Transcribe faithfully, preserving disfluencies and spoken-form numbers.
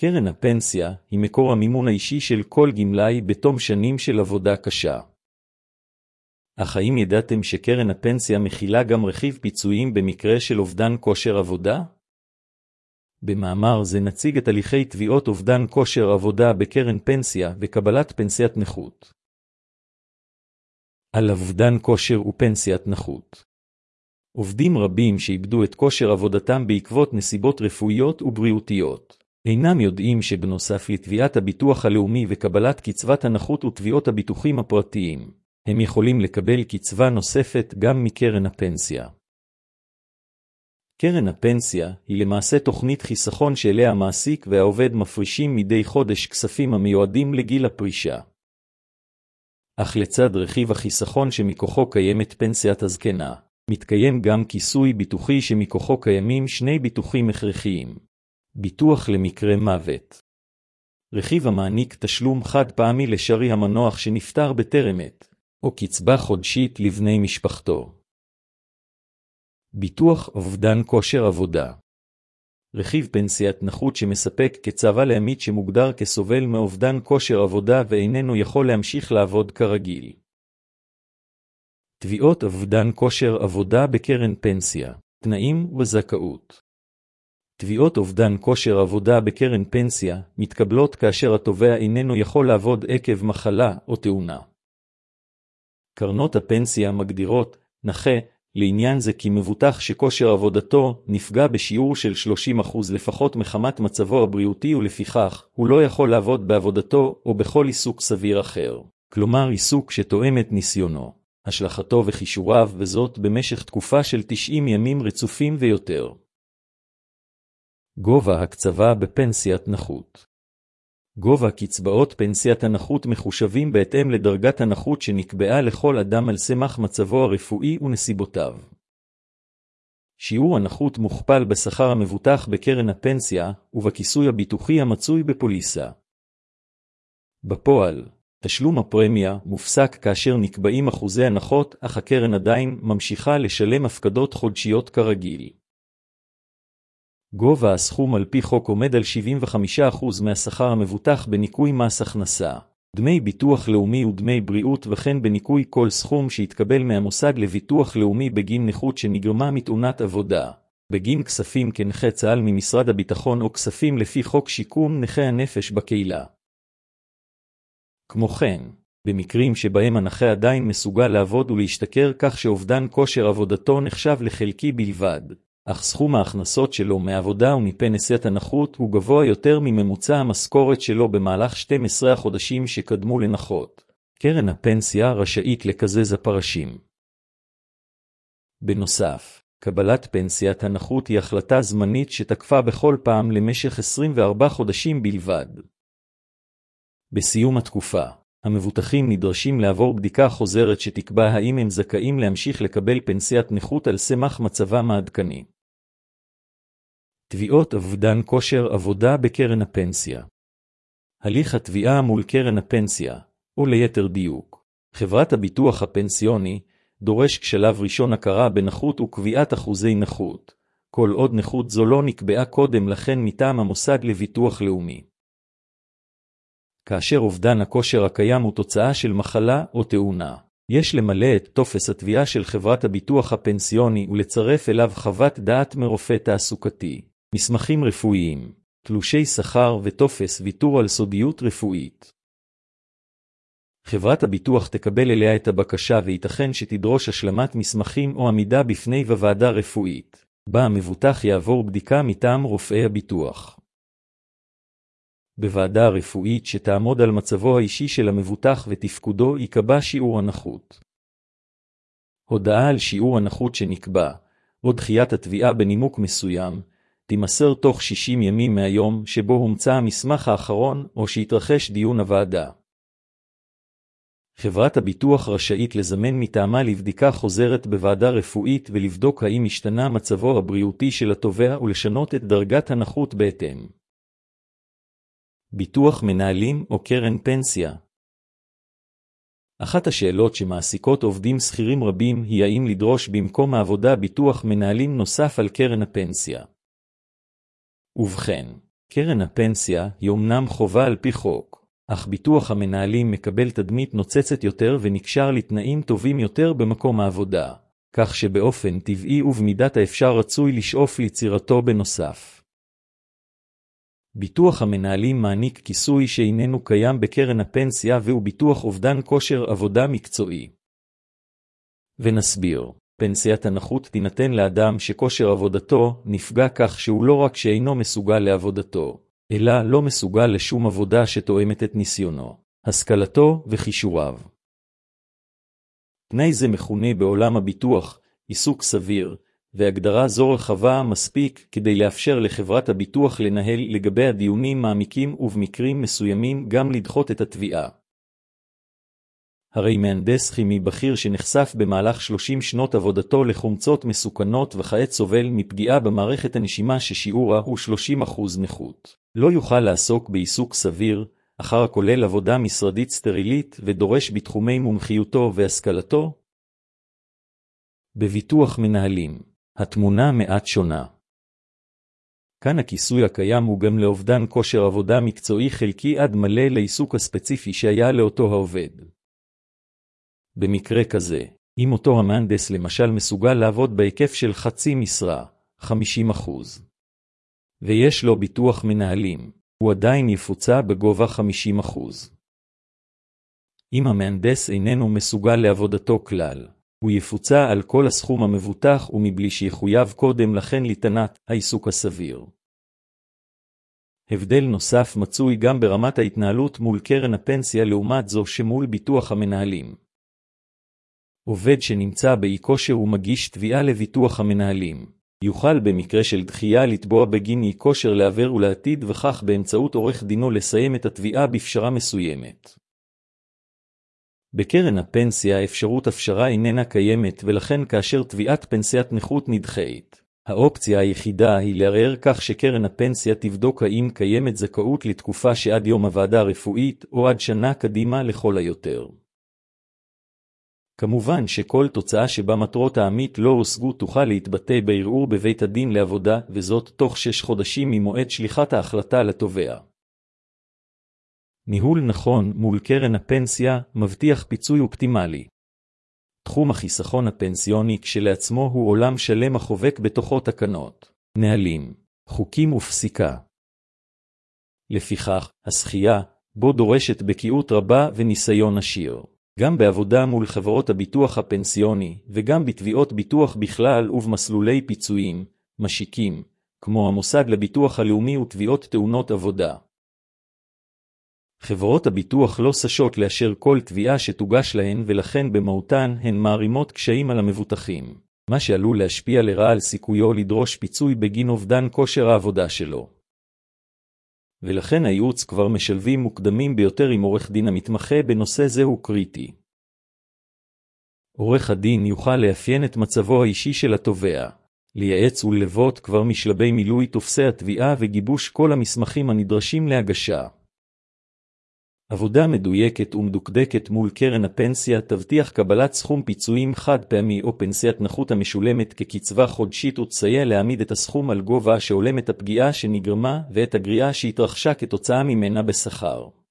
קרן הפנסיה היא מקור המימון האישי של כל גמלאי בתום שנים של עבודה קשה. אך האם ידעתם שקרן הפנסיה מכילה גם רכיב פיצויים במקרה של אובדן כושר עבודה? במאמר זה נציג את הליכי תביעות אובדן כושר עבודה בקרן פנסיה וקבלת פנסיית נכות. על אובדן כושר ופנסיית נכות. עובדים רבים שאיבדו את כושר עבודתם בעקבות נסיבות רפואיות ובריאותיות, אינם יודעים שבנוסף לתביעת הביטוח הלאומי וקבלת קצבת הנכות ותביעות הביטוחים הפרטיים, הם יכולים לקבל קצבה נוספת גם מקרן הפנסיה. קרן הפנסיה היא למעשה תוכנית חיסכון שאליה המעסיק והעובד מפרישים מדי חודש כספים המיועדים לגיל הפרישה. אך לצד רכיב החיסכון שמכוחו קיימת פנסיית הזקנה, מתקיים גם כיסוי ביטוחי שמכוחו קיימים שני ביטוחים הכרחיים. ביטוח למקרה מוות. רכיב המעניק תשלום חד פעמי לשרי המנוח שנפטר בטרם עת, או קצבה חודשית לבני משפחתו. ביטוח אובדן כושר עבודה. רכיב פנסיית נכות שמספק כצבא לעמית שמוגדר כסובל מאובדן כושר עבודה ואיננו יכול להמשיך לעבוד כרגיל. תביעות אובדן כושר עבודה בקרן פנסיה, תנאים וזכאות. תביעות אובדן כושר עבודה בקרן פנסיה מתקבלות כאשר התובע איננו יכול לעבוד עקב מחלה או תאונה. קרנות הפנסיה מגדירות נכה לעניין זה כי מבוטח שכושר עבודתו נפגע בשיעור של שלושים אחוז לפחות מחמת מצבו הבריאותי ולפיכך הוא לא יכול לעבוד בעבודתו או בכל עיסוק סביר אחר, כלומר עיסוק שתואם את ניסיונו, השלכתו וחישוריו, וזאת במשך תקופה של תשעים ימים רצופים ויותר. גובה הקצבה בפנסיית נכות. גובה קצבאות פנסיית הנכות מחושבים בהתאם לדרגת הנכות שנקבעה לכל אדם על סמך מצבו הרפואי ונסיבותיו. שיעור הנכות מוכפל בשכר המבוטח בקרן הפנסיה ובכיסוי הביטוחי המצוי בפוליסה. בפועל, תשלום הפרמיה מופסק כאשר נקבעים אחוזי הנחות, אך הקרן עדיין ממשיכה לשלם הפקדות חודשיות כרגיל. גובה הסכום על פי חוק עומד על שבעים וחמישה אחוז מהשכר המבוטח בניכוי מס הכנסה, דמי ביטוח לאומי ודמי בריאות, וכן בניכוי כל סכום שהתקבל מהמוסד לביטוח לאומי בגין נכות שנגרמה מתאונת עבודה, בגין כספים כנכה צה"ל ממשרד הביטחון או כספים לפי חוק שיקום נכי הנפש בקהילה. כמו כן, במקרים שבהם הנכה עדיין מסוגל לעבוד ולהשתכר כך שאובדן כושר עבודתו נחשב לחלקי בלבד, אך סכום ההכנסות שלו מעבודה ומפנסיית הנכות הוא גבוה יותר מממוצע המשכורת שלו במהלך שנים עשר החודשים שקדמו לנכות, קרן הפנסיה רשאית לקזז הפרשים. בנוסף, קבלת פנסיית הנכות היא החלטה זמנית שתקפה בכל פעם למשך עשרים וארבעה חודשים בלבד. בסיום התקופה, המבוטחים נדרשים לעבור בדיקה חוזרת שתקבע האם הם זכאים להמשיך לקבל פנסיית נכות על סמך מצבם העדכני. תביעות אובדן כושר עבודה בקרן הפנסיה. הליך התביעה מול קרן הפנסיה, או ליתר דיוק, חברת הביטוח הפנסיוני, דורש כשלב ראשון הכרה בנכות וקביעת אחוזי נכות, כל עוד נכות זו לא נקבעה קודם לכן מטעם המוסד לביטוח לאומי. כאשר אובדן הכושר הקיים הוא תוצאה של מחלה או תאונה, יש למלא את טופס התביעה של חברת הביטוח הפנסיוני ולצרף אליו חוות דעת מרופא תעסוקתי, מסמכים רפואיים, תלושי שכר וטופס ויתור על סודיות רפואית. חברת הביטוח תקבל אליה את הבקשה וייתכן שתדרוש השלמת מסמכים או עמידה בפני ועדה רפואית, בה המבוטח יעבור בדיקה מטעם רופאי הביטוח. בוועדה רפואית שתעמוד על מצבו האישי של המבוטח ותפקודו יקבע שיעור הנכות. הודעה על שיעור הנכות שנקבע, או דחיית התביעה בנימוק מסוים, תימסר תוך שישים ימים מהיום שבו הומצא המסמך האחרון או שהתרחש דיון הוועדה. חברת הביטוח רשאית לזמן מטעמה לבדיקה חוזרת בוועדה רפואית ולבדוק האם השתנה מצבו הבריאותי של התובע ולשנות את דרגת הנכות בהתאם. ביטוח מנהלים או קרן פנסיה. אחת השאלות שמעסיקות עובדים שכירים רבים היא האם לדרוש במקום העבודה ביטוח מנהלים נוסף על קרן הפנסיה. ובכן, קרן הפנסיה היא אומנם חובה על פי חוק, אך ביטוח המנהלים מקבל תדמית נוצצת יותר ונקשר לתנאים טובים יותר במקום העבודה, כך שבאופן טבעי ובמידת האפשר רצוי לשאוף ליצירתו בנוסף. ביטוח המנהלים מעניק כיסוי שאיננו קיים בקרן הפנסיה והוא ביטוח אובדן כושר עבודה מקצועי. ונסביר, פנסיית הנכות תינתן לאדם שכושר עבודתו נפגע כך שהוא לא רק שאינו מסוגל לעבודתו, אלא לא מסוגל לשום עבודה שתואמת את ניסיונו, השכלתו וכישוריו. תנאי זה מכונה בעולם הביטוח עיסוק סביר, והגדרה זו רחבה מספיק כדי לאפשר לחברת הביטוח לנהל לגבי הדיונים מעמיקים ובמקרים מסוימים גם לדחות את התביעה. הרי מהנדס כימי בכיר שנחשף במהלך שלושים שנות עבודתו לחומצות מסוכנות וכעת סובל מפגיעה במערכת הנשימה ששיעורה הוא שלושים אחוז נכות, לא יוכל לעסוק בעיסוק סביר, אחר הכולל עבודה משרדית סטרילית ודורש בתחומי מומחיותו והשכלתו. בביטוח מנהלים, התמונה מעט שונה. כאן הכיסוי הקיים הוא גם לאובדן כושר עבודה מקצועי חלקי עד מלא לעיסוק הספציפי שהיה לאותו העובד. במקרה כזה, אם אותו המהנדס למשל מסוגל לעבוד בהיקף של חצי משרה, חמישים אחוז, ויש לו ביטוח מנהלים, הוא עדיין יפוצה בגובה חמישים אחוז. אם המהנדס איננו מסוגל לעבודתו כלל, הוא יפוצה על כל הסכום המבוטח ומבלי שיחויב קודם לכן לתנת העיסוק הסביר. הבדל נוסף מצוי גם ברמת ההתנהלות מול קרן הפנסיה לעומת זו שמול ביטוח המנהלים. עובד שנמצא באי כושר ומגיש תביעה לביטוח המנהלים, יוכל במקרה של דחייה לתבוע בגין אי כושר לעבר ולעתיד וכך באמצעות עורך דינו לסיים את התביעה בפשרה מסוימת. בקרן הפנסיה אפשרות הפשרה איננה קיימת ולכן כאשר תביעת פנסיית נכות נדחית, האופציה היחידה היא לערער כך שקרן הפנסיה תבדוק האם קיימת זכאות לתקופה שעד יום הוועדה הרפואית או עד שנה קדימה לכל היותר. כמובן שכל תוצאה שבה מטרות העמית לא הושגו תוכל להתבטא בערעור בבית הדין לעבודה וזאת תוך שש חודשים ממועד שליחת ההחלטה לתובע. ניהול נכון מול קרן הפנסיה מבטיח פיצוי אופטימלי. תחום החיסכון הפנסיוני כשלעצמו הוא עולם שלם החובק בתוכו תקנות, נהלים, חוקים ופסיקה. לפיכך, הזכייה, בו דורשת בקיאות רבה וניסיון עשיר, גם בעבודה מול חברות הביטוח הפנסיוני וגם בתביעות ביטוח בכלל ובמסלולי פיצויים, משיקים, כמו המוסד לביטוח הלאומי ותביעות תאונות עבודה. חברות הביטוח לא ששות לאשר כל תביעה שתוגש להן ולכן במהותן הן מערימות קשיים על המבוטחים, מה שעלול להשפיע לרעה על סיכויו לדרוש פיצוי בגין אובדן כושר העבודה שלו. ולכן הייעוץ כבר משלבים מוקדמים ביותר עם עורך דין המתמחה בנושא זה הוא קריטי. עורך הדין יוכל לאפיין את מצבו האישי של התובע, לייעץ וללוות כבר משלבי מילוי תופסי התביעה וגיבוש כל המסמכים הנדרשים להגשה. עבודה מדויקת ומדוקדקת מול קרן הפנסיה תבטיח קבלת סכום פיצויים חד פעמי או פנסיית נכות המשולמת כקצבה חודשית ותסייע להעמיד את הסכום על גובה שהולם את הפגיעה שנגרמה ואת הגריעה שהתרחשה כתוצאה ממנה בשכר.